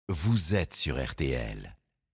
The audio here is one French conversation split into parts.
vous êtes sur RTL.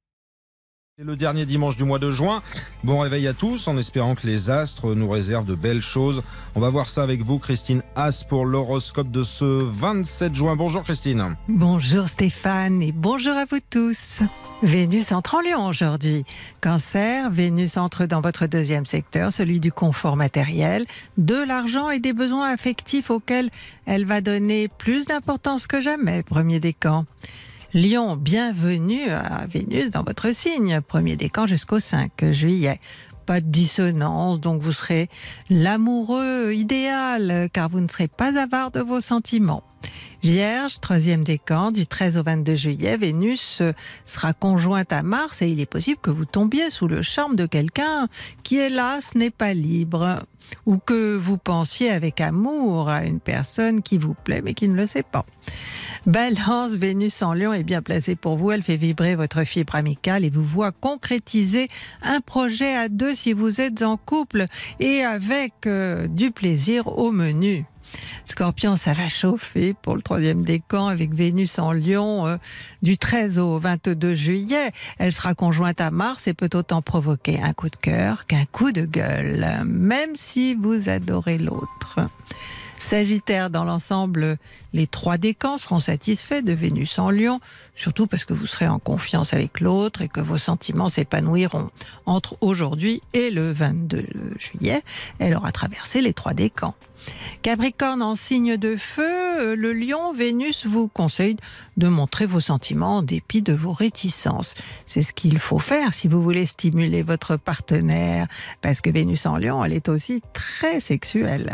C'est le dernier dimanche du mois de juin. Bon réveil à tous, en espérant que les astres nous réservent de belles choses. On va voir ça avec vous, Christine Haas, pour l'horoscope de ce 27 juin. Bonjour Christine. Bonjour Stéphane et bonjour à vous tous. Vénus entre en Lion aujourd'hui. Cancer, Vénus entre dans votre deuxième secteur, celui du confort matériel, de l'argent et des besoins affectifs auxquels elle va donner plus d'importance que jamais, premier décan. Lion, bienvenue à Vénus dans votre signe, premier décan jusqu'au 5 juillet. Pas de dissonance, donc vous serez l'amoureux idéal, car vous ne serez pas avare de vos sentiments. Vierge, troisième décan, du 13 au 22 juillet, Vénus sera conjointe à Mars et il est possible que vous tombiez sous le charme de quelqu'un qui, hélas, n'est pas libre, ou que vous pensiez avec amour à une personne qui vous plaît mais qui ne le sait pas. Balance, Vénus en Lion est bien placée pour vous, elle fait vibrer votre fibre amicale et vous voit concrétiser un projet à deux si vous êtes en couple et avec du plaisir au menu. Scorpion, ça va chauffer pour le troisième décan avec Vénus en Lion du 13 au 22 juillet. Elle sera conjointe à Mars et peut autant provoquer un coup de cœur qu'un coup de gueule, même si vous adorez l'autre. Sagittaire, dans l'ensemble, les trois décans seront satisfaits de Vénus en Lion, surtout parce que vous serez en confiance avec l'autre et que vos sentiments s'épanouiront. Entre aujourd'hui et le 22 juillet, elle aura traversé les trois décans. Capricorne, en signe de feu, le Lion, Vénus vous conseille de montrer vos sentiments en dépit de vos réticences. C'est ce qu'il faut faire si vous voulez stimuler votre partenaire, parce que Vénus en Lion, elle est aussi très sexuelle.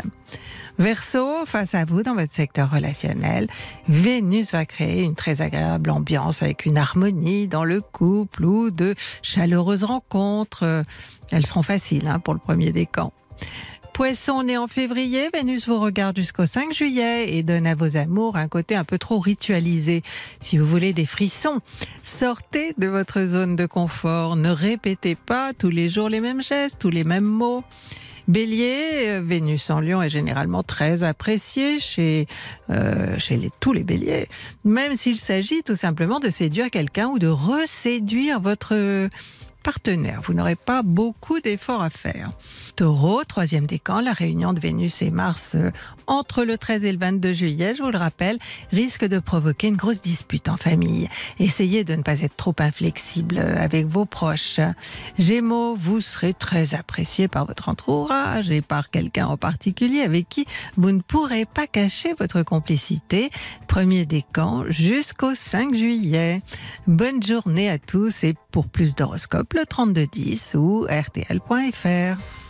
Verseau, face à vous dans votre secteur relationnel, Vénus va créer une très agréable ambiance avec une harmonie dans le couple ou de chaleureuses rencontres. Elles seront faciles pour le premier décan. Poisson, né en février, Vénus vous regarde jusqu'au 5 juillet et donne à vos amours un côté un peu trop ritualisé. Si vous voulez des frissons, sortez de votre zone de confort. Ne répétez pas tous les jours les mêmes gestes, tous les mêmes mots. Bélier, Vénus en Lion est généralement très appréciée chez tous les béliers, même s'il s'agit tout simplement de séduire quelqu'un ou de reséduire votre partenaire. Vous n'aurez pas beaucoup d'efforts à faire. Taureau, troisième décan, la réunion de Vénus et Mars entre le 13 et le 22 juillet, je vous le rappelle, risque de provoquer une grosse dispute en famille. Essayez de ne pas être trop inflexible avec vos proches. Gémeaux, vous serez très apprécié par votre entourage et par quelqu'un en particulier avec qui vous ne pourrez pas cacher votre complicité. Premier décan jusqu'au 5 juillet. Bonne journée à tous et pour plus d'horoscopes, le 3210 ou rtl.fr.